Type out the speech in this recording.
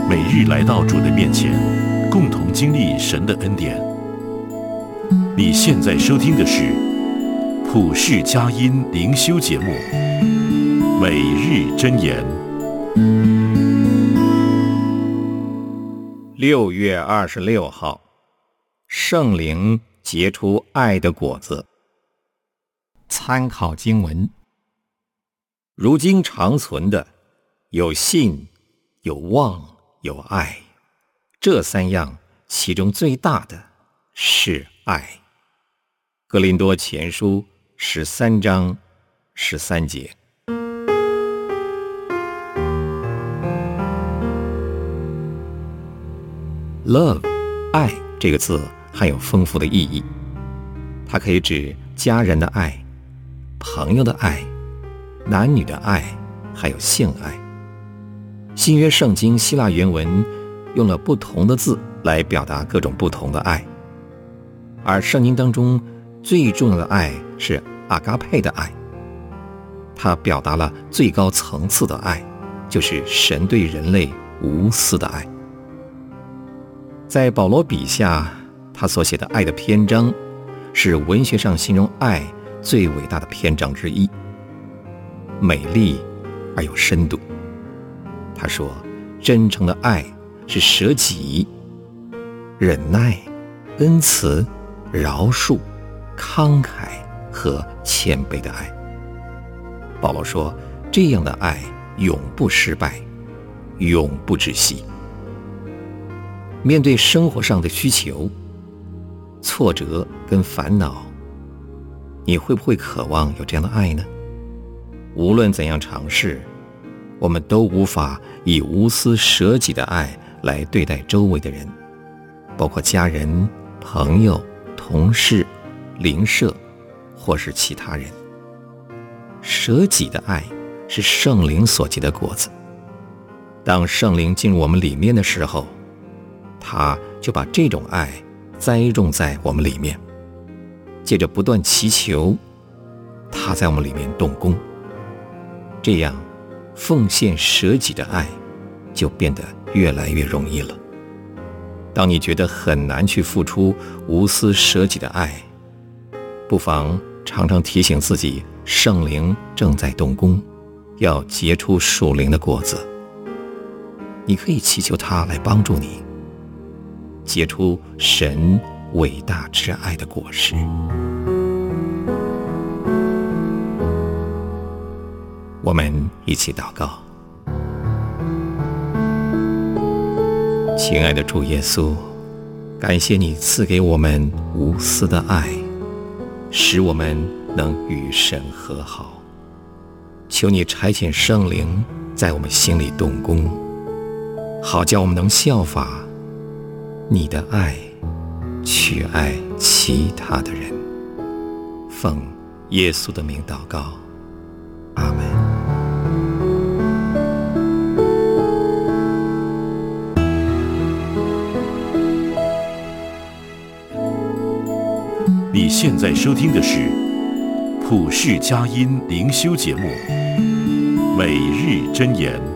每日来到主的面前，共同经历神的恩典。你现在收听的是普世佳音灵修节目《每日箴言》。 6月26号，圣灵结出爱的果子。参考经文：如今长存的有信、有望、有爱，这三样，其中最大的是爱。哥林多前书13章13节。Love， 爱这个字含有丰富的意义，它可以指家人的爱、朋友的爱、男女的爱，还有性爱。新约圣经希腊原文用了不同的字来表达各种不同的爱，而圣经当中最重要的爱是阿嘎佩的爱，它表达了最高层次的爱，就是神对人类无私的爱。在保罗笔下，他所写的爱的篇章是文学上形容爱最伟大的篇章之一，美丽而有深度。他说，真诚的爱是舍己、忍耐、恩慈、饶恕、慷慨和谦卑的爱。保罗说，这样的爱永不失败，永不止息。面对生活上的需求、挫折跟烦恼，你会不会渴望有这样的爱呢？无论怎样尝试，我们都无法以无私舍己的爱来对待周围的人，包括家人、朋友、同事、邻舍或是其他人。舍己的爱是圣灵所结的果子。当圣灵进入我们里面的时候，他就把这种爱栽种在我们里面，借着不断祈求，他在我们里面动工，这样奉献舍己的爱就变得越来越容易了。当你觉得很难去付出无私舍己的爱，不妨常常提醒自己，圣灵正在动工，要结出属灵的果子。你可以祈求他来帮助你结出神伟大之爱的果实。我们一起祷告。亲爱的主耶稣，感谢你赐给我们无私的爱，使我们能与神和好。求你差遣圣灵在我们心里动工，好叫我们能效法你的爱，去爱其他的人。奉耶稣的名祷告，阿们。 你现在收听的是普世佳音灵修节目《每日箴言》。